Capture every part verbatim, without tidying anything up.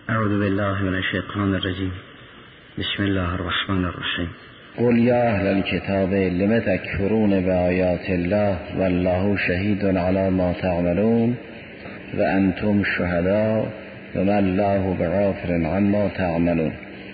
اعوذ بالله من الشیطان الرجیم. بسم الله الرحمن الرحیم. قل یا اهل الكتاب لم تکفرون بآیات الله والله شهید علی ما تعملون و انتم شهداء و ما الله بغافل عما تعملون.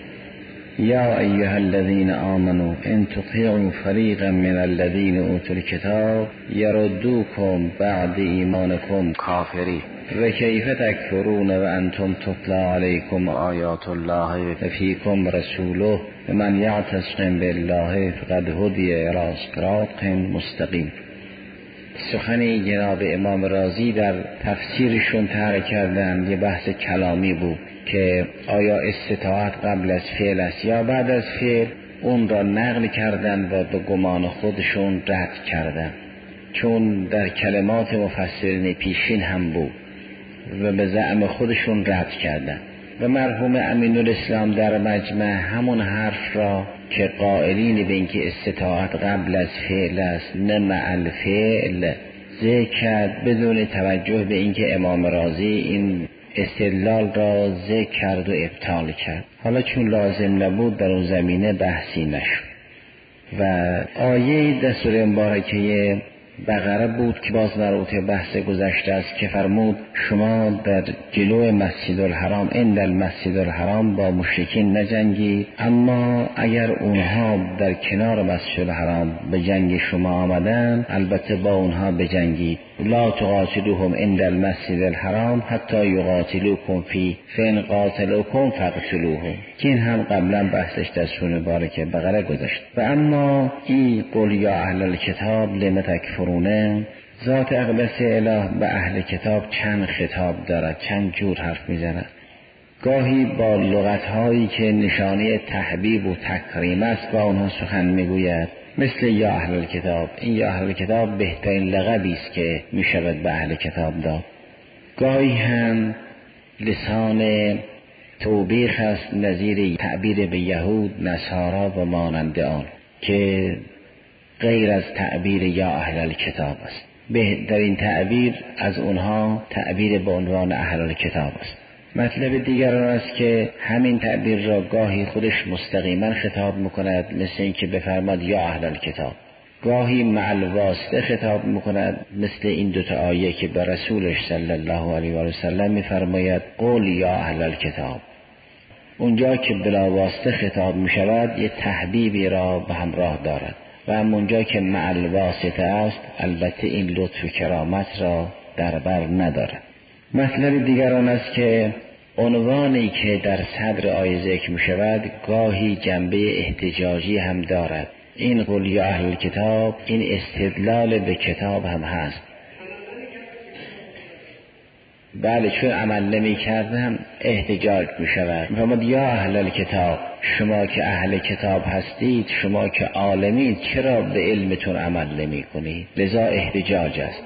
یا ایها الذین آمنوا ان تطیعوا فریقا من الذین اوتوا الکتاب یردوکم بعد ایمانکم کافرین و کیف تکفرون و انتم تتلی علیکم آیات الله و فیکم رسوله و من یعتصم بالله فقد هدی الی صراط مستقیم. سخنی جناب امام رازی در تفسیرشون طرح کردن یه بحث کلامی بود که آیا استطاعت قبل از فعل است یا بعد از فعل. اون را نقل کردن و به گمان خودشون رد کردن، چون در کلمات مفسرین پیشین هم بود و به زعم خودشون رد کردن. و مرحوم امین الاسلام در مجمع همون حرف را که قائلین به اینکه استطاعت قبل از فعل است نه مع الفعل ذکر کرد، بدون توجه به اینکه امام رازی این استدلال را ذکر کرد و ابطال کرد. حالا چون لازم نبود در اون زمینه بحثی نشد. و آیه در سوره مبارکه بقره بود که باز مربوط بحث گذشته است که فرمود شما در جلو مسجد الحرام عند المسجد الحرام با مشرکین نجنگید، اما اگر اونها در کنار مسجد الحرام به جنگ شما آمدن البته با اونها بجنگید. لا تقاتلوهم عند المسجد الحرام حتی یقاتلوکم فی فان قاتلوکم فاقتلوهم، که این هم قبلا بحثش در سوره مبارکه بقره گذشت. و اما این قل یا اهل الکتاب لم تکفرون، ذات اقدس اله به اهل کتاب چند خطاب دارد، چند جور حرف میزند. گاهی با لغت‌هایی که نشانه تحبیب و تکریم است با آنها سخن میگوید، مثل یا اهل الکتاب. این یا اهل الکتاب بهترین لقبی است که میشود به اهل کتاب داد. گاهی هم لسان توبیخ است، نظیر تعبیر به یهود، نصارا و مانند آن که غیر از تعبیر یا اهل الکتاب است. بهترین تعبیر از اونها تعبیر به عنوان اهل الکتاب است. مطلب دیگر آن است که همین تعبیر را گاهی خودش مستقیما خطاب میکند، مثل اینکه بفرماد یا اهل الکتاب. گاهی مع الواسطه خطاب میکند، مثل این دوتا آیه که به رسولش صلی الله علیه و سلم میفرماید قول یا اهل الکتاب. اونجا که بلا واسطه خطاب میشود یه تحبیبی را به همراه دارد و همونجا که مع الواسطه است البته این لطف و کرامت را در بر ندارد. مطلب دیگر آن است که عنوانی که در صدر آیه ذکر می شود گاهی جنبه احتجاجی هم دارد. این قل یا اهل کتاب این استدلال به کتاب هم هست. بله، چون عمل نمی کردم احتجاج می شود. فرمود یا اهل کتاب، شما که اهل کتاب هستید، شما که عالمید، چرا به علمتون عمل نمی کنید؟ لذا احتجاج است.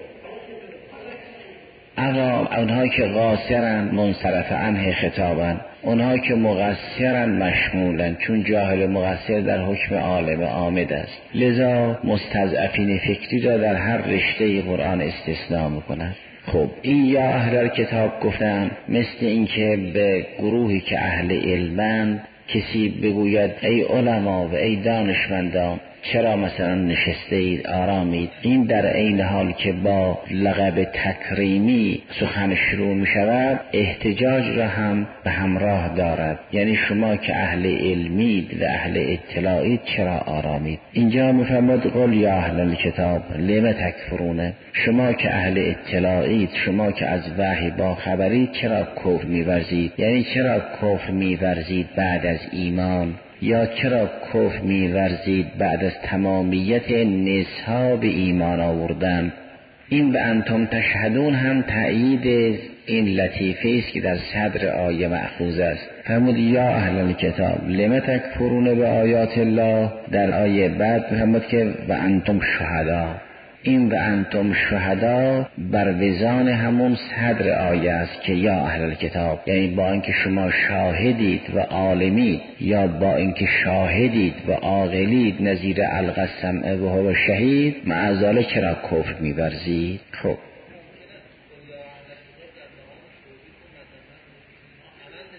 اما اونها که قاصرن منصرف عنه خطابن، اونها که مقصرن مشمولن، چون جاهل مقصر در حکم عالم عامد است. لذا مستضعفین فکری را در هر رشته قرآن استثناء میکنند. خب این یا اهل کتاب گفتن مثل اینکه به گروهی که اهل علمند کسی بگوید ای علما و ای دانشمندان چرا مثلا نشسته اید آرامید. این در عین حال که با لقب تکریمی سخن شروع می شود احتجاج را هم به همراه دارد. یعنی شما که اهل علمید و اهل اطلاعید چرا آرامید. اینجا می فرماد قل یا اهل کتاب لم تکفرون، شما که اهل اطلاعید، شما که از وحی با خبرید چرا کفر می ورزید. یعنی چرا کفر می ورزید بعد از ایمان، یا چرا کفر می ورزید بعد از تمامیت نصاب ایمان آوردن. این به انتم تشهدون هم تأیید این لطیفه است که در صدر آیه مأخوذ است. فرمود یا اهل کتاب لم تکفرون به آیات الله. در آیه بعد فرمود که و انتم شهدا. این و انتم شهدا بر وزان همون صدر آیه است که یا اهل کتاب، یعنی با اینکه شما شاهدید و عالمید، یا با اینکه شاهدید و عاقلید نظیر القى السمع و هو شهید، معاذالله چرا کفر می‌ورزید؟ خب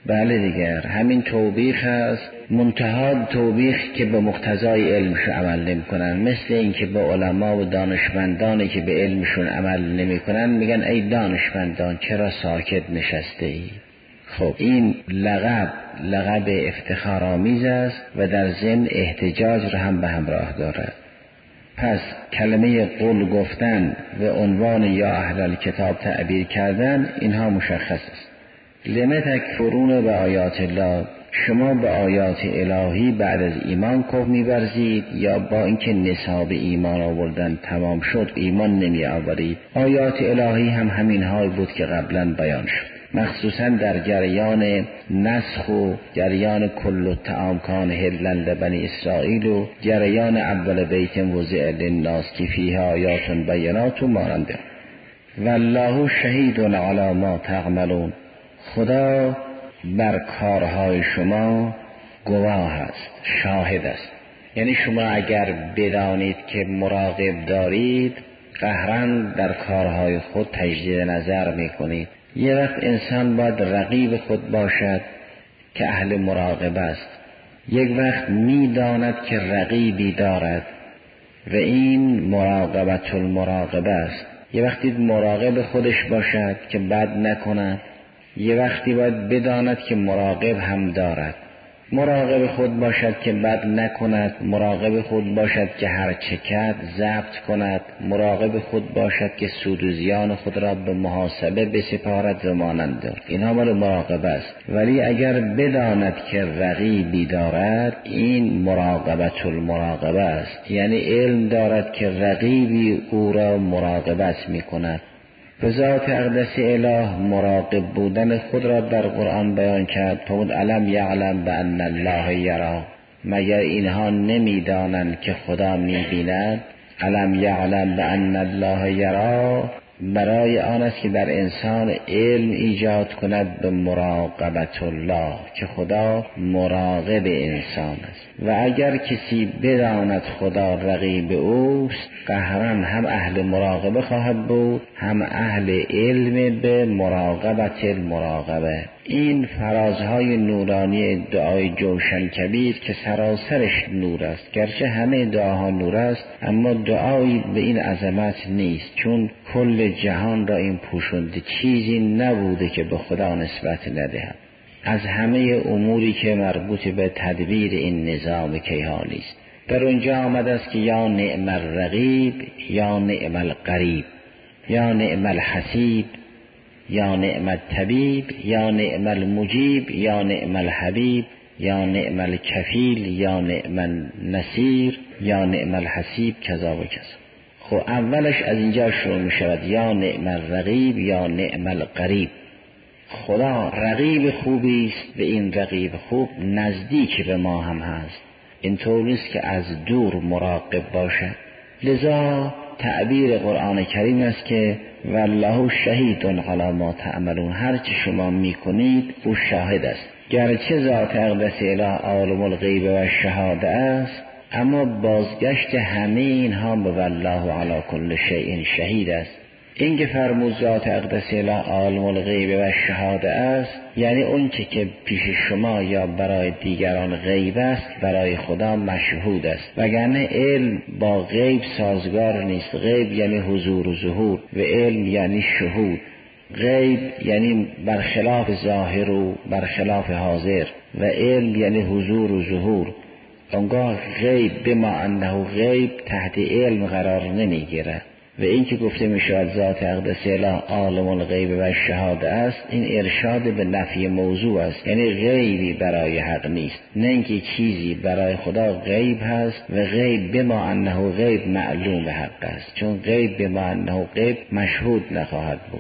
بله دیگر همین توبیخ هست، منتها توبیخ که به مقتضای علمش عمل نمی کنن، مثل این که به علما و دانشمندانی که به علمشون عمل نمی کنن میگن ای دانشمندان چرا ساکت نشسته ای؟ خب این لقب لقب افتخارآمیز است و در ضمن احتجاج را هم به همراه دارد. پس کلمه قل گفتن و عنوان یا اهل الکتاب تعبیر کردن اینها مشخص است. لم تکفرون به آیات الله، شما به آیات الهی بعد از ایمان کفر می‌ورزید یا با اینکه نصاب ایمان آوردن تمام شد ایمان نمی آورید؟ آیات الهی هم همین های بود که قبلا بیان شد، مخصوصا در جریان نسخ و جریان کل الطعام کان حلا لبنی اسرائیل و جریان اول بیت وضع للناس که فیها آیات بینات و ماننده. والله شهید علی ما تعملون، خدا بر کارهای شما گواه است، شاهد است. یعنی شما اگر بدانید که مراقب دارید قهرن در کارهای خود تجدید نظر میکنید. یه وقت انسان باید رقیب خود باشد که اهل مراقبه است، یک وقت میداند که رقیبی دارد و این مراقبت المراقبه است. یه وقتی مراقب خودش باشد که بد نکند، یه وقتی باید بداند که مراقب هم دارد. مراقب خود باشد که بد نکند، مراقب خود باشد که هر چه کرد ضبط کند، مراقب خود باشد که سود و زیان خود را به محاسبه بسپارد و مانند. اینها مال مراقبه است. ولی اگر بداند که رقیبی دارد این مراقبت المراقبه است، یعنی علم دارد که رقیبی او را مراقبت می کند. به ذات اقدس اله مراقب بودن خود را در قرآن بیان کرد. فرمود الم یعلم بان الله یری، مگر اینها نمیدانند که خدا میبیند؟ الم یعلم بان الله یری برای آن است که در انسان علم ایجاد کند به مراقبت الله، که خدا مراقب انسان است. و اگر کسی بداند خدا رقیب اوست قهرن هم اهل مراقبه خواهد بود هم اهل علم به مراقبت المراقبه. این فرازهای نورانی دعای جوشن کبیر که سراسرش نور است، گرچه همه دعاها نور است اما دعایی به این عظمت نیست، چون کل جهان را این پوشنده، چیزی نبوده که به خدا نسبت ندهد. از همه اموری که مربوط به تدبیر این نظام کیهانی است. در اونجا آمده است که یا نعم الرقیب یا نعم القریب، یا نعم الحسیب یا نعم الطبیب یا نعم المجیب یا نعم الحبیب یا نعم الکفیل یا نعم النصیر یا نعم الحسیب کذا و کذا. خب اولش از اینجا شروع می شود یا نعم الرقیب یا نعم القریب. خدا رقیب خوبی است و این رقیب خوب نزدیک به ما هم هست، اینطور نیست که از دور مراقب باشد. لذا تعبیر قرآن کریم است که والله شهید علی ما تعملون، هر چی شما میکنید او شاهد است. گرچه ذات اقدس اله عالم الغیب و شهاده است اما بازگشت همه اینها به والله علی کل شیء شهید است. این که فرمود ذات اقدس اله عالم الغیب و شهاده است یعنی اون چه که پیش شما یا برای دیگران غیب است برای خدا مشهود است، وگرنه علم با غیب سازگار نیست. غیب یعنی حضور و ظهور و علم یعنی شهود. غیب یعنی برخلاف ظاهر و برخلاف حاضر و علم یعنی حضور و ظهور. اونگاه غیب بما انه غیب تحت علم قرار نمیگیره. و این که گفته می شود ذات اقدس اله عالم الغیب و شهاده است، این ارشاد به نفی موضوع است، یعنی غیبی برای حق نیست، نه اینکه چیزی برای خدا غیب هست و غیب بما انه غیب معلوم حق است، چون غیب بما انه غیب مشهود نخواهد بود.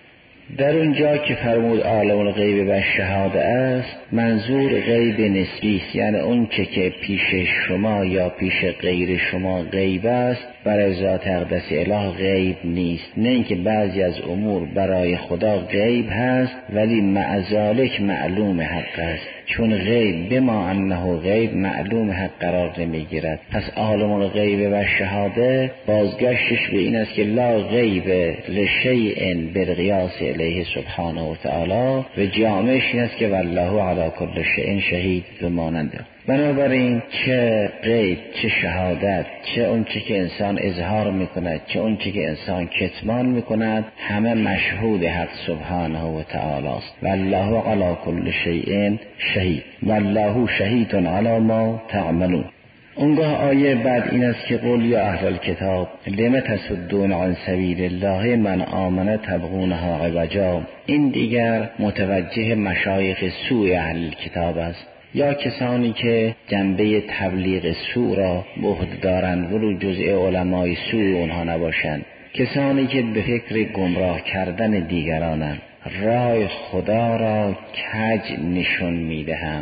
در اونجا که فرمود عالم الغیب و شهاده است منظور غیب نسبی است، یعنی اون چه که پیش شما یا پیش غیر شما غیب است برای ذات اقدس اله غیب نیست. نه اینکه بعضی از امور برای خدا غیب هست ولی مع ذالک معلوم حق است، چون غیب بما انه غیب معلوم حق قرار نمیگیرد. پس عالم الغیب و شهاده بازگشتش به این است که لا غیب لشیء بالقیاس الیه سبحانه و تعالی و جامعش این است که والله علی کل شیء شهید و ماننده. بنابراین چه غیب، چه شهادت، چه اون چی که انسان اظهار میکند، چه اون چی که انسان کتمان میکند، همه مشهود حق سبحانه و تعالی است. والله علی کل شیء شهید والله شهید علی ما تعملون. اونگاه آیه بعد این است که قل یا اهل الکتاب لم تصدون عن سبیل الله من آمن تبغونها عوجا. این دیگر متوجه مشایخ سوء اهل الکتاب است، یا کسانی که جنبه تبلیغ سوء را به عهده دارند ولو جزء علمای سوء اونها نباشند، کسانی که به فکر گمراه کردن دیگرانند، راه خدا را کج نشون میدهند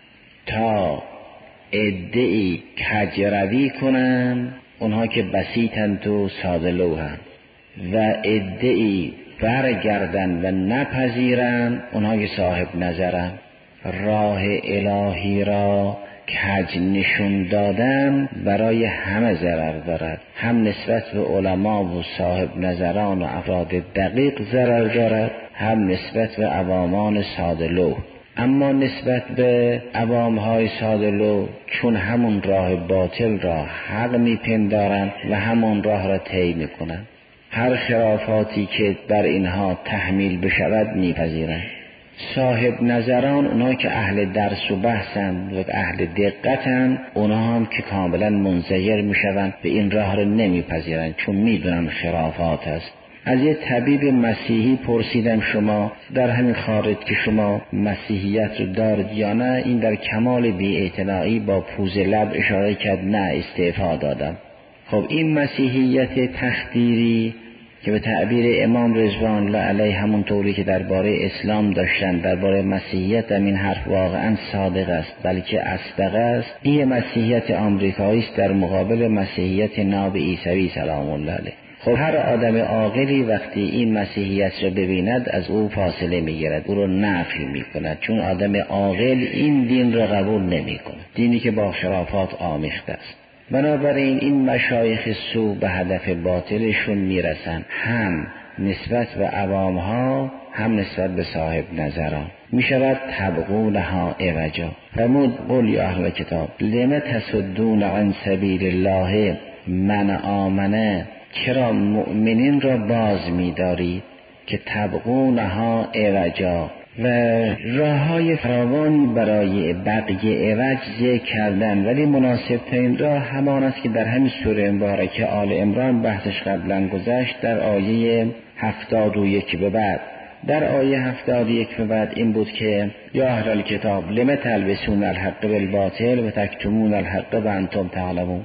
تا ادعی کج روی کنند، اونها که بسیطند و ساده لوحند، و ادعی برگردند و نپذیرند، اونها که صاحب نظرند. راه الهی را کج نشون دادن برای همه ضرر دارد، هم نسبت به علما و صاحب نظران و افراد دقیق ضرر دارد، هم نسبت به عوامان ساده لوح. اما نسبت به عوامهای ساده لوح چون همون راه باطل را حق میپندارند و همون راه را طی میکنند، هر خرافاتی که بر اینها تحمیل بشود میپذیرند. صاحب نظران، اونا که اهل درس و بحثند و اهل دقتند، اونا هم که کاملا منزجر میشوند به این راه را نمیپذیرند، چون میدونن خرافات است. از یه طبیب مسیحی پرسیدم شما در همین خارج که شما مسیحیت رو دارد یا نه؟ این در کمال بی‌اعتنایی با پوز لب اشاره کرد نه، استعفا دادم. خب این مسیحیت تخدیری که به تعبیر امام رضوان الله علیه همون طوری که درباره اسلام داشتن درباره مسیحیت، همین حرف واقعا صادق است بلکه اصدق است. این مسیحیت آمریکایی است در مقابل مسیحیت ناب عیسوی سلام الله علیه. خب هر آدم عاقلی وقتی این مسیحیت را ببیند از او فاصله میگیرد، او را نفی میکند، چون آدم عاقل این دین را قبول نمیکند، دینی که با خرافات آمیخته است. بنابراین این مشایخ سو به هدف باطلشون میرسن، هم نسبت به عوامها هم نسبت به صاحب نظران. میشود تبغونها عوجا. فرمود قل یا اهل کتاب لم تصدون عن سبیل الله من آمنه، چرا مؤمنین را باز می‌دارید که تبغونها عوجا، و راه‌های فراوانی برای بقیه عوج ذکر کردن، ولی مناسب ترین راه همان است که در همین سوره مبارکه آل عمران بحثش قبلا گذشت در آیه هفتاد و یک به بعد. در آیه هفتاد و یک به بعد این بود که یا اهل الکتاب لم تلبسون الحق بالباطل و تکتمون الحق و انتم تعلمون.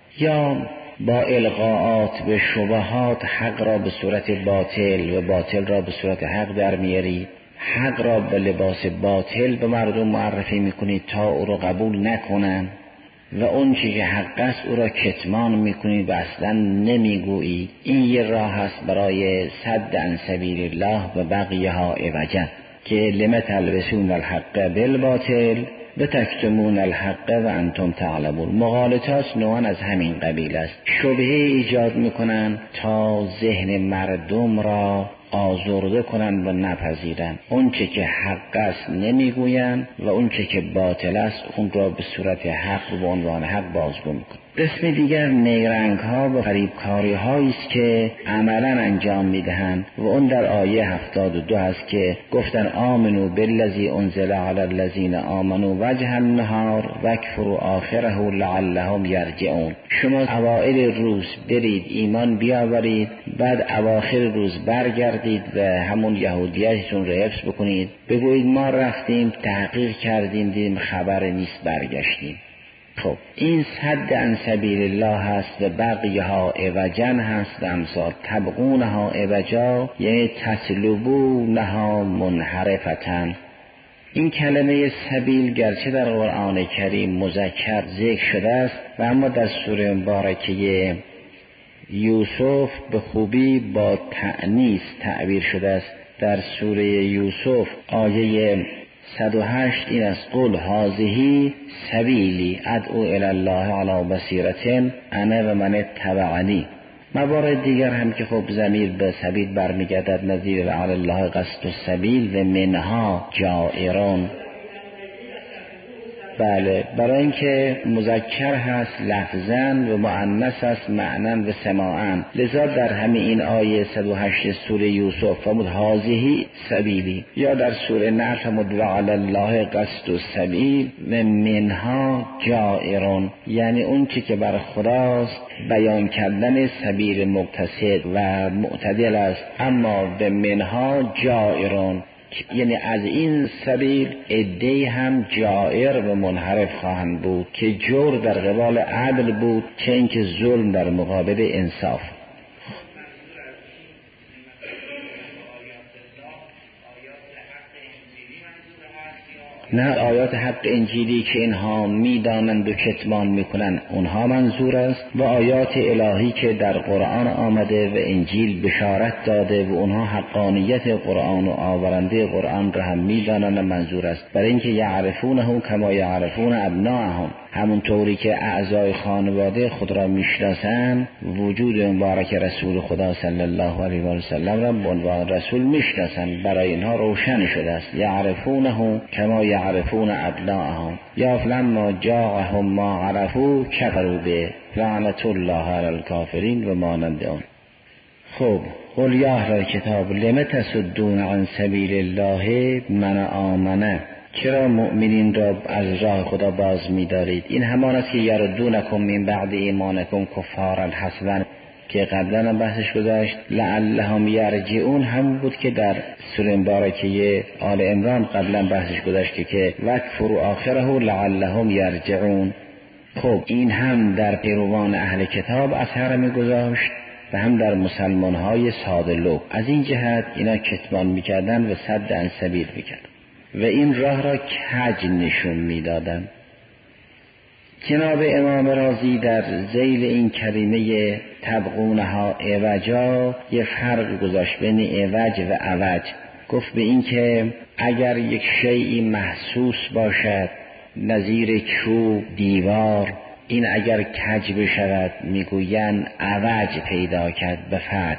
یا با القاءات به شبهات حق را به صورت باطل و باطل را به صورت حق در میارید، حق را به لباس باطل به مردم معرفی میکنید تا او را قبول نکنند، و اون چیزی که حق است او را کتمان میکنید و اصلا نمیگویید. این یه راه است برای صد عن سبیل الله و بقیه ها عوجا، که لم تلبسون الحق بالباطل و تکتمون الحق و انتم تعلمون. مغالطات نوعا از همین قبیل است، شبهه ایجاد میکنن تا ذهن مردم را آزرده کنند و نپذیرند. اون چه که حق است نمیگویند و اون چه که باطل است اون را به صورت حق و به عنوان حق بازگو میکنند. قسم دیگر نیرنگ ها و فریبکاری هایی است که عملا انجام میدهند و اون در آیه هفتاد و دو هست که گفتن آمنو بالذی انزل علی الذین آمنوا وجه النهار واکفروا آخره لعلهم یرجعون. شما اوائل روز برید ایمان بیاورید، بعد اواخر روز برگردید و همون یهودیتون رو حفظ بکنید، بگویید ما رفتیم تحقیق کردیم دیدیم خبر نیست برگشتیم. خب این صد عن سبیل الله هست و بقیه ها عوجا هست و امثال تبغونها عوجا، یعنی تسلبونها منحرفتن. این کلمه سبیل گرچه در قرآن کریم مذکر ذکر شده است و اما در سوره مبارکه یوسف به خوبی با تأنیث تعبیر شده است. در سوره یوسف آیه صد و هشت این است: قل هذه سبیلی ادعو الی الله علی بصیرة انا و من اتبعنی. موارد دیگر هم که خب ضمیر به سبیل برمیگردد، نظیر علی الله قصد السبیل و منها جائرون. بله، برای اینکه مذکر هست لفظاً و مؤنث هست معناً و سماعاً، لذا در همین این آیه صد و هشت سوره یوسف فرمود هذه سبیلی، یا در سوره نحل فرمود و علی الله قصد السبیل و منها جائرون، یعنی اون چی که بر خداست بیان کردن سبیل مقتصد و معتدل است، اما به منها جائرون، یعنی از این سبیل عده‌ای هم جائر و منحرف خواهند بود که جور در قبال عدل بود، چه اینکه ظلم در مقابل انصاف. نه، آیات حق انجیلی که اینها میدانند و کتمان میکنند اونها منظور است، و آیات الهی که در قرآن آمده و انجیل بشارت داده و اونها حقانیت قرآن و آورنده قرآن را هم میدانند منظور است. برای اینکه یعرفونه کما یعرفون ابناءهم، همون طوری که اعضای خانواده خود را میشناسند، وجود مبارک رسول خدا صلی الله علیه و سلم را به عنوان رسول میشناسند، برای اینها روشن شده است. یعرفونه کما یعرفون ابناءهم یا فلما جاءهم ما عرفوا کفروا به لعنت الله علی الکافرین و مانند آن. خب قل یا اهل الکتاب لم تصدون عن سبیل الله من آمنه، چرا مؤمنین را از راه خدا باز می‌دارید؟ این همان است که یردونکم من بعد ایمانکم کفارا حسدا که قبلا بحثش گذاشت. لعلهم یرجعون هم بود که در سوره مبارکه آل عمران قبلا بحثش گذاشت که وکفروا آخره لعلهم یرجعون. خب این هم در پیروان اهل کتاب اثر می‌گذاشت و هم در مسلمان‌های ساده‌لو. از این جهت اینا کتمان می‌کردن و صد عن سبیل می‌کردن و این راه را کج نشون میدادن. جناب امام رازی در ذیل این کلمه تبغونها عوجا یه فرق گذاشت بین عوج و عوج. گفت به این که اگر یک شیئی محسوس باشد نظیر چوب، دیوار، این اگر کج بشود میگوین عوج پیدا کرد به فتح،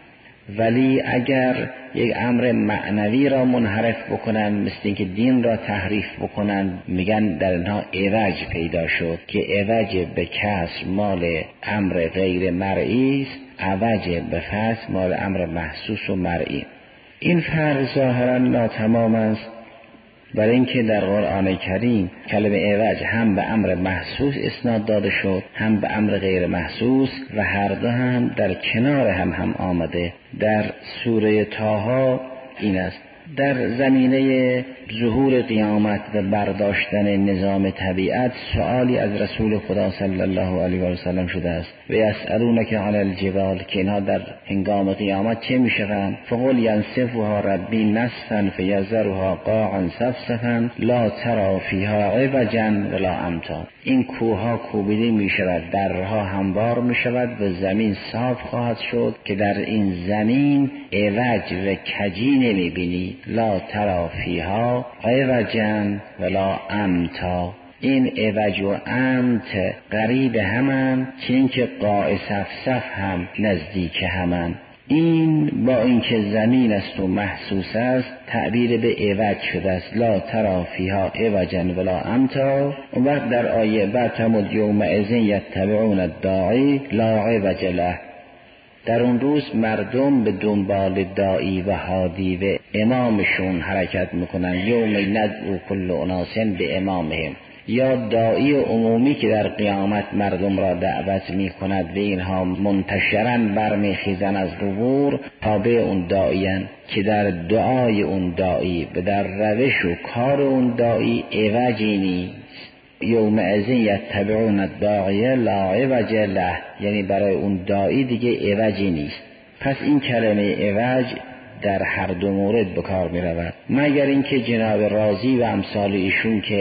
ولی اگر یک امر معنوی را منحرف بکنن مثل اینکه دین را تحریف بکنن میگن در اینها عوج پیدا شد، که عوج به کسر مال امر غیر مرئی است، عوج به فتح مال امر محسوس و مرئی. این فرق ظاهرا ناتمام است، برای اینکه در قرآن کریم کلمه عوج هم به امر محسوس اسناد داده شد هم به امر غیر محسوس و هر دو هم در کنار هم هم آمده. در سوره طه این است: در زمینه ظهور قیامت و برداشتن نظام طبیعت سؤالی از رسول خدا صلی الله علیه و سلم شده است و یسألونک عن الجبال، که اینها در هنگام قیامت چه میشوند؟ فقل ینسفها ربی نسفا فیذرها قاعا صفصفا لا تری فیها عوجا ولا امتا. این کوها کوبیده میشود، درها هموار میشود و زمین صاف خواهد شد که در این زمین عوج و کجی نمیبینی. لا تری فیها عوجا ولا امتا. این عوج و امت قریب همن، چون که قاع صفصف هم نزدیک همن. این با اینکه زمین است و محسوس است تعبیر به عوج شده است. لا تری فیها عوجا ولا امتا. و وقت در آیه بعد تمود یومئذ یتبعون الداعی لا عوج له، در اون روز مردم به دنبال داعی و هادی و امامشون حرکت میکنن. یوم ندعو کل اناس به امامهم، یا داعی عمومی که در قیامت مردم را دعوت میکند و اینها منتشراً برمیخیزن از قبور تابع اون داعیان، که در دعای اون داعی و در روش و کار اون داعی عوجی نیست. یوم ازین یتبعون الداعی لا عوج له، یعنی برای اون داعی دیگه عوجی نیست. پس این کلمه عوج در هر دو مورد به کار می رود، مگر اینکه جناب رازی و امثال ایشون که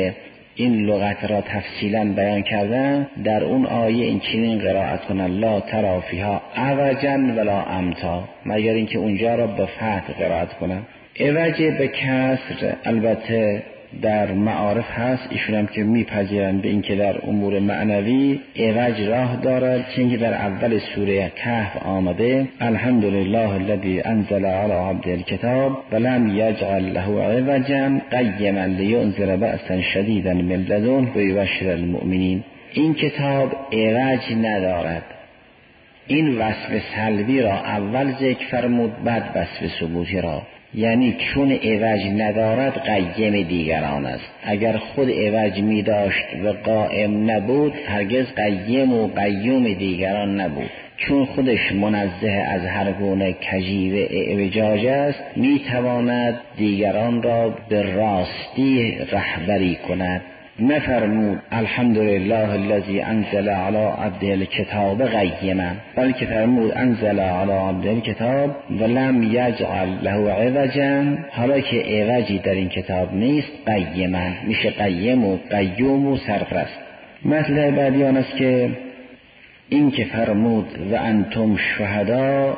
این لغت را تفصیلا بیان کردن، در اون آیه این چنین قرائت کنن لا تری فیها عوجا ولا امتا، مگر اینکه اونجا را به فتح قرائت کنن. عوج به کسر البته در معارف هست، ایشون هم که میپذیرن به اینکه در امور معنوی عوج راه دارد، چون در اول سوره کهف آمده الحمدلله الذی انزل علی عبده الکتاب ولم یجعل له عوجا قیما لینذر بأسا شدیدا من لدنه ویبشر المؤمنین. این کتاب عوج ندارد. این وصف سلبی را اول ذکر فرمود، بعد وصف ثبوتی را، یعنی چون عوج ندارد قیم دیگران است. اگر خود عوج می داشت و قائم نبود هرگز قیم و قیوم دیگران نبود. چون خودش منزه از هر گونه کژی و اعوجاج است، می تواند دیگران را به راستی رهبری کند. نفرمود الحمدلله الذی انزل علی عبده الکتاب قیما، بلکه فرمود انزل علی عبده الکتاب ولم یجعل له عوجا، حالا که عوجی در این کتاب نیست قیما، میشه قیم و قیوم و سرپرست. مطلب بعدی آن است که این که فرمود و انتم شهدا،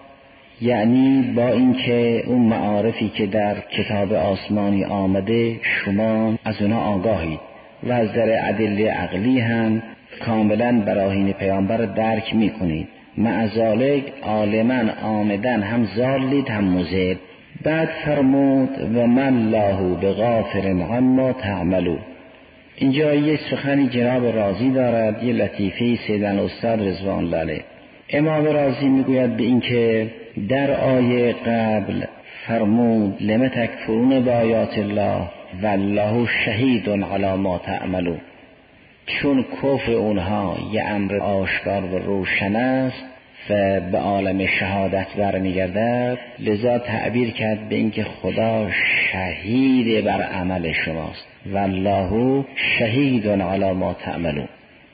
یعنی با اینکه اون معارفی که در کتاب آسمانی آمده شما از اونها آگاهید و از در ادله عقلی هم کاملا براهین پیامبر درک میکنید، مع ذالک عالما آمدن هم ضالید هم مضل. بعد فرمود و من الله بغافر عما تعملون. اینجا یه سخنی جناب رازی دارد، یه لطیفه سیدن استاد رضوان الله علیه. امام رازی میگوید به این که در آیه قبل فرمود لم تکفرون بآیات الله والله شهید علی ما تعملون، چون کفر اونها یه امر آشکار و روشن است و به عالم شهادت برمیگردد، لذا تعبیر کرد به اینکه خدا شهید بر عمل شماست، والله شهید علی ما تعملون.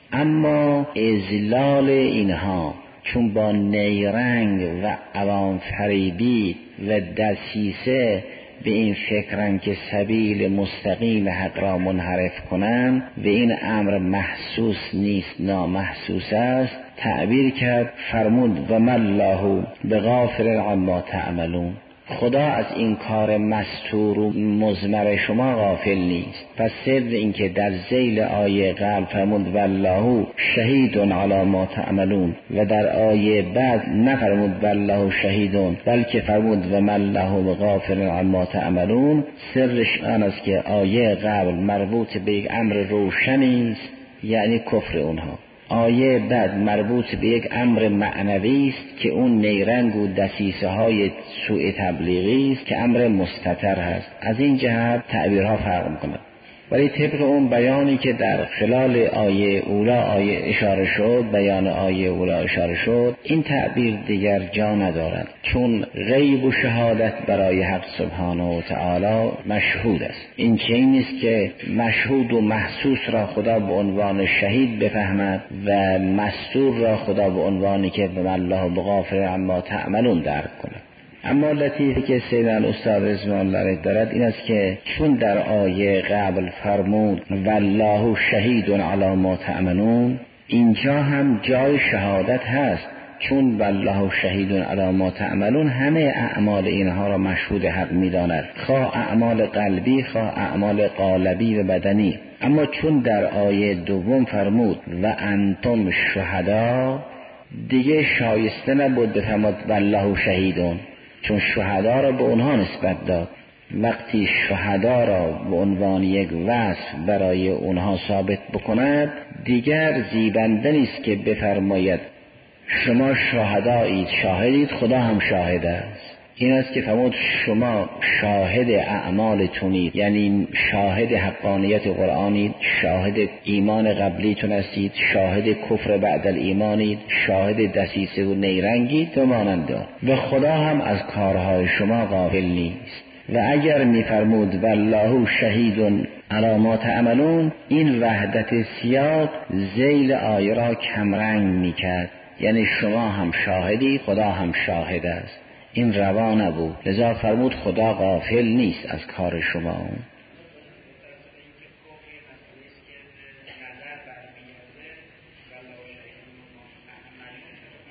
اما اذلال اینها چون با نیرنگ و عوام فریبی و دسیسه به این فکرن که سبیل مستقیم حق را منحرف کنند و این امر محسوس نیست نامحسوس است، تعبیر کرد فرمود و من الله بغافل عما تعملون، خدا از این کار مستور و مضمر شما غافل نیست. پس سر این که در ذیل آیه قبل فرمود والله شهید علی ما تعملون و در آیه بعد نفرمود والله شهیدون بلکه فرمود و من الله بغافل عما تعملون، سرش آن است که آیه قبل مربوط به یک امر روشنی است، یعنی کفر اونها. آیه بعد مربوط به یک امر معنوی است که اون نیرنگ و دسیسه های سوء تبلیغی است که امر مستتر هست. از این جهت تعبیرها فرق می‌کند. ولی طبق اون بیانی که در خلال آیه اولا آیه اشاره شد، بیان آیه اولا اشاره شد، این تعبیر دیگر جا ندارد، چون غیب و شهادت برای حق سبحانه و تعالی مشهود است. این چیزی نیست که مشهود و محسوس را خدا به عنوان شهید بفهمد و مستور را خدا به عنوانی که به الله بغافل عما تعملون درک کند. اما لطیفی که سیدن استاد رضوان الله دارد این است که چون در آیه قبل فرمود والله شهید علی ما تعملون، اینجا هم جای شهادت هست، چون والله شهید علی ما تعملون همه اعمال اینها را مشهود حق می‌داند، خواه اعمال قلبی خواه اعمال قالبی و بدنی. اما چون در آیه دوم فرمود و انتم شهدا، دیگه شایسته نبود بفرماد والله شهیدون، چون شهدا را به اونها نسبت داد. وقتی شهدا را به عنوان یک وصف برای اونها ثابت بکند، دیگر زیبنده نیست که بفرماید شما شهدایید، شاهدید، خدا هم شاهد است. این است که فرمود شما شاهد اعمالتونید، یعنی شاهد حقانیت قرآنید، شاهد ایمان قبلیتون هستید، شاهد کفر بعد الایمانید، شاهد دسیسه و نیرنگید و مانند. و خدا هم از کارهای شما غافل نیست. و اگر میفرمود والله شهید علی ما تعملون، این وحدت سیاق ذیل آیه را کمرنگ میکرد، یعنی شما هم شاهدی خدا هم شاهد است. این روا نبود، لذا فرمود خدا غافل نیست از کار شما.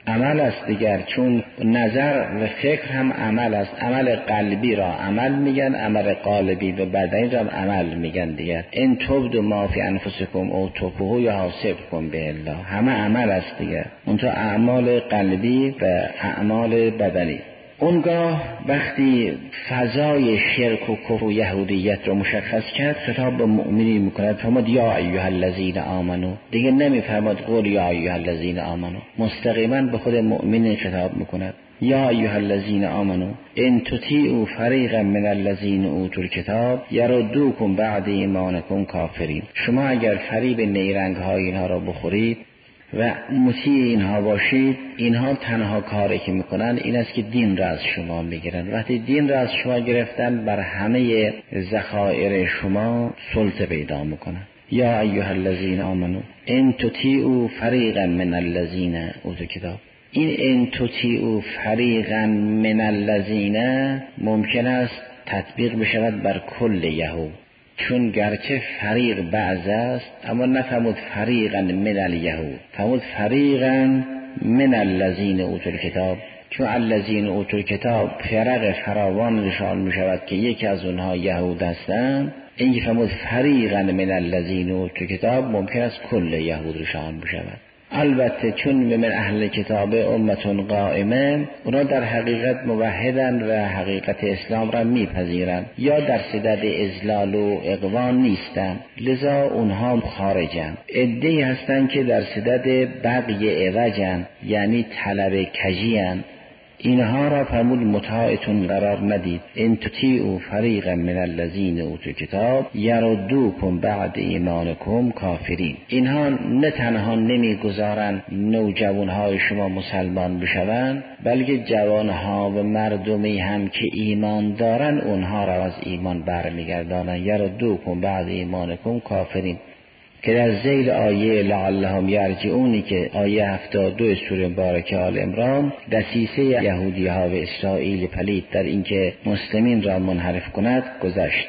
عمل است دیگر، چون نظر و فکر هم عمل است. عمل قلبی را عمل میگن، عمل قالبی و بدنی را عمل میگن دیگر. ان تبدوا ما فی انفسکم او تخفوه یحاسبکم به الله، همه عمل است دیگر، اون تو اعمال قلبی و اعمال بدنی. اونگاه وقتی فضای شرک و کفر و یهودیت رو مشخص کرد، خطاب به مؤمنین میکند، فرمود یا ایها الذین آمنو، دیگه نمیفرماد قول یا ایها الذین آمنو، مستقیما به خود مؤمنین خطاب میکند. یا ایها الذین آمنو ان تطیعوا فریقا من الذین اوتوا الکتاب یردوکم بعد ایمانکم کافرین. شما اگر فریب نیرنگ های اینها را بخورید و مطیع اینها باشید، اینها تنها کاری که میکنن این است که دین را از شما میگیرن. وقتی دین را از شما گرفتن، بر همه ذخایر شما سلطه پیدا میکنن. یا ایها الذین آمنو ان تطیعوا فریقا من الذین اوتوا الکتاب. این ان تطیعوا فریقا من الذین ممکن است تطبیق بشود بر کل یهود، چون گرچه فریق بعض است اما نفهمود فریقا من الیهود، فهمود فریقا من الذین اوتوا الکتاب، چون الذین اوتوا الکتاب فرق فراوان نشان می شود که یکی از اونها یهود هستند. این فهمود فریقا من الذین اوتوا الکتاب ممکن است کل یهود نشان می شود. البته چون من اهل کتاب امتون قائمه، اونا در حقیقت موحدن و حقیقت اسلام را میپذیرن، یا در صدد اذلال و اقوان نیستن، لذا اونها خارجن. عده‌ای هستن که در صدد بغی عوجن، یعنی طلب کجیان، اینها را فرمود مطاعتون قرار ندید. ان تطیعوا فریقا من الذین اوتوا الکتاب یردوکم بعد ایمانکم کافرین. اینها نه تنها نمیگذارند نوجوانهای شما مسلمان بشوند، بلکه جوانها و مردمی هم که ایمان دارن اونها را از ایمان برمیگردانند. یردوکم بعد ایمانکم کافرین، که در ذیل آیه لعلهم یرجعونی که آیه هفتاد و دو سوره مبارکه آل عمران دسیسه یهودی ها و اسرائیل پلید در اینکه مسلمین را منحرف کند گذشت.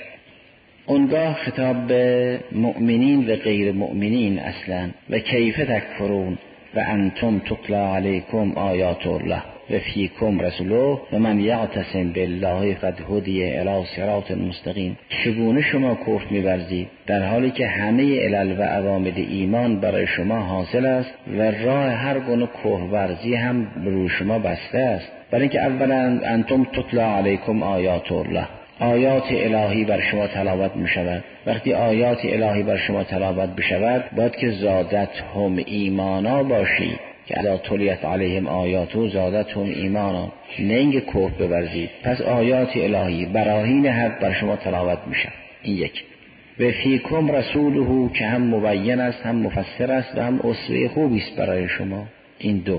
اونگاه خطاب به مؤمنین و غیر مؤمنین اصلا، و کیف تکفرون و انتم تتلی علیکم آیات الله و فیکم رسوله و من یعتصم بالله فقد هدی الی صراط مستقیم. چگونه شما کفر می‌ورزید در حالی که همه علل و عوامل ایمان برای شما حاصل است و راه هر گونه کفرورزی هم بر شما بسته است؟ برای اینکه اولا انتم تتلی علیکم آیات الله، آیات الهی بر شما تلاوت می شود. وقتی آیات الهی بر شما تلاوت بشود، باید که زادت هم ایمانا باشی، که اذا تلیت علیهم آیاتو زادت هم ایمانا، نه اینکه کفر بورزید. پس آیات الهی براهین حق بر شما تلاوت می شود. این یک. و فیکم رسوله، که هم مبین است هم مفسر است و هم اسوه خوبی است برای شما. این دو.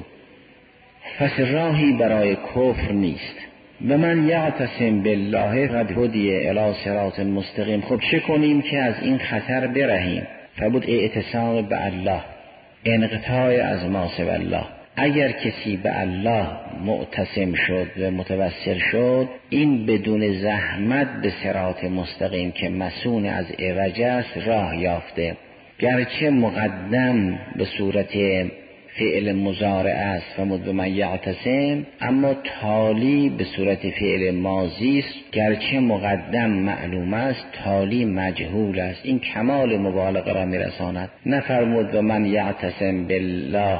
پس راهی برای کفر نیست. و من یعتصم بالله فقد هدی الی صراط مستقیم. خب چه کنیم که از این خطر برهیم؟ فرمود اعتصام به الله، انقطاع از ما سوی الله. اگر کسی به الله معتصم شد و متوسل شد، این بدون زحمت به صراط مستقیم که مسون از عوج است راه یافته. گرچه مقدم به صورت فعل مضارع است فرمود به من یعتصم، اما تالی به صورت فعل ماضی است. گرچه مقدم معلوم است، تالی مجهول است. این کمال مبالغه را میرساند. نفرمود به من یعتصم بالله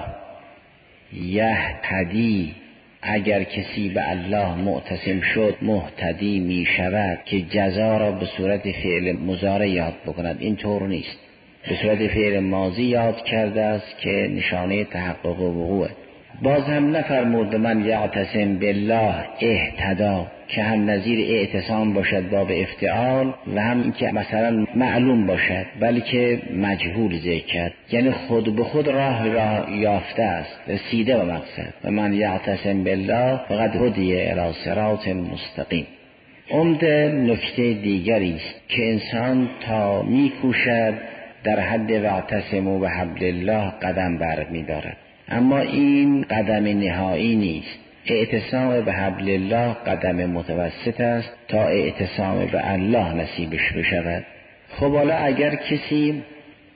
یهتدی، اگر کسی به الله معتصم شد مهتدی می شود، که جزا را به صورت فعل مضارع یاد بکند. این طور نیست، به صورت فعل ماضی یاد کرده است که نشانه تحقق و وقوع. باز هم نفرمود من یعتصم بالله اهتدا، که هم نظیر اعتصام باشد باب افتعال و هم اینکه مثلا معلوم باشد، بلکه مجهول ذکر کرد، یعنی خود به خود راه راه یافته است، رسیده به مقصد. و من یعتصم بالله فقد هدی الی صراط مستقیم. عمده نکته دیگری است که انسان تا میکوشد در حد واعتصموا بحبل الله قدم بر می دارد، اما این قدم نهایی نیست. اعتصام به حبل الله قدم متوسط است تا اعتصام به الله نصیبش بشود. خب حالا اگر کسی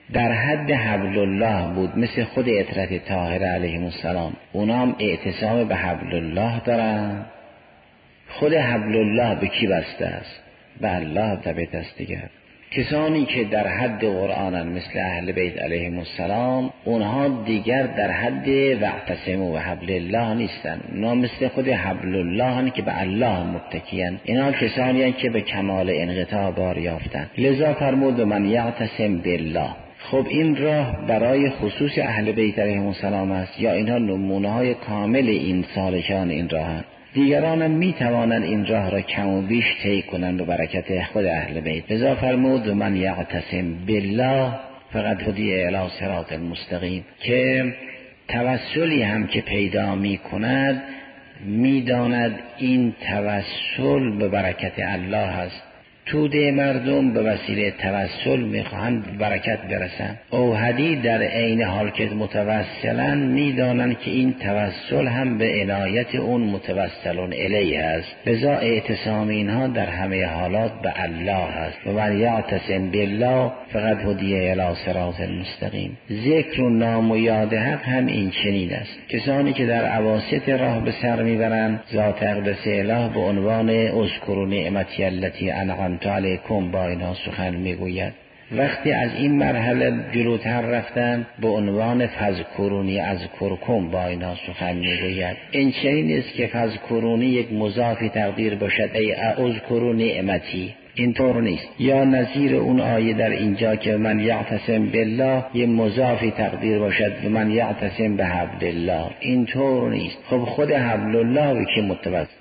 در حد حبل الله بود، مثل خود عترت طاهره علیهم السلام، اونا هم اعتصام به حبل الله دارن. خود حبل الله به کی بسته است؟ به الله طبیعت است دیگر. کسانی که در حد قرآنن مثل اهل بیت علیهم السلام، اونها دیگر در حد واعتصموا بحبل الله نیستن، اونا مثل خود حبل الله هن که به الله متکیان. اینا کسانی هن که به کمال انقطاع بار یافتن. لذا فرمود من یعتصم بالله. خب این راه برای خصوص اهل بیت علیهم السلام است یا اینها نمونه های کامل این سالکان این راه هن؟ دیگران هم می توانند این راه را کم و بیش طی کنند به برکت خود اهل بیت. لذا فرمود من یعتصم بالله فقد هدی الی صراط المستقیم، که توسلی هم که پیدا می کند می داند این توسل به برکت الله است. توده مردم به وسیله توسل میخواهند برکت برسن. اوحدی در عین حال که متوسلن میدانند که این توسل هم به عنایت اون متوسلون الیه است. لذا اعتصام اینها در همه حالات به الله است. و من یعتصم بالله فقد هدی الی صراط المستقیم. ذکر و نام و یاد حق هم این چنین است. کسانی که در اواسط راه به سر میبرند، ذات اقدس اله به عنوان اذکروا نعمتی التی انعمت علیکم با اینا سخن میگوید. وقتی از این مرحله جلوتر رفتن به عنوان فذکرونی اذکرکم با اینا سخن میگوید. این چنین است که فذکرونی یک مضافی تقدیر باشد ای اذکروا نعمتی، اینطور نیست. یا نظیر اون آیه در اینجا که من یعتصم بالله یه مضافی تقدیر باشد و من یعتصم به حبل الله، اینطور نیست. خب خود حبل الله به که متوسل؟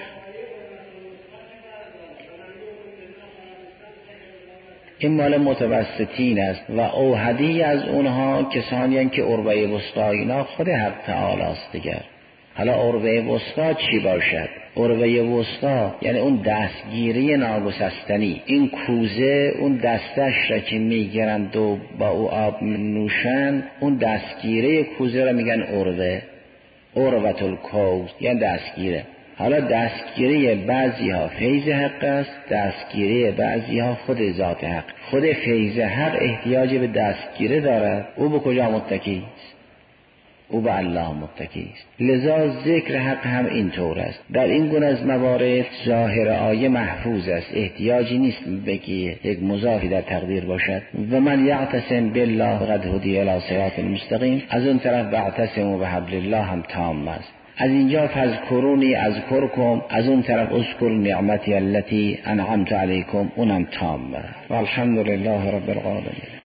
این مال متوسطین است و اوحدی از اونها کسانی هستند که عروه وسطی اینا خود حق تعالی است دیگر. حالا عروه وسطی چی باشد؟ عروه وسطی یعنی اون دستگیری ناگسستنی، این کوزه اون دستش را که میگیرند و با او آب نوشن، اون دستگیره کوزه را میگن عروه، عروة الکوز یعنی دستگیره. حالا دستگیری بعضی ها فیض حق است، دستگیری بعضی ها خود ذات حق. خود فیض حق احتیاج به دستگیره دارد. او به کجا متکی است؟ او به الله متکی است. لذا ذکر حق هم اینطور است. در این گونه از موارد ظاهر آیه محفوظ است، احتیاجی نیست بگی یک مضافی در تقدیر باشد. و من یعتصم بالله قد هدی الی صراط المستقیم، از اون طرف واعتصموا بحبل الله هم تام است. از اینجا فذکرونی اذکرکم، از اون طرف اذکر نعمتی التی انعمت علیکم، اونم تام. والحمد لله رب العالمین.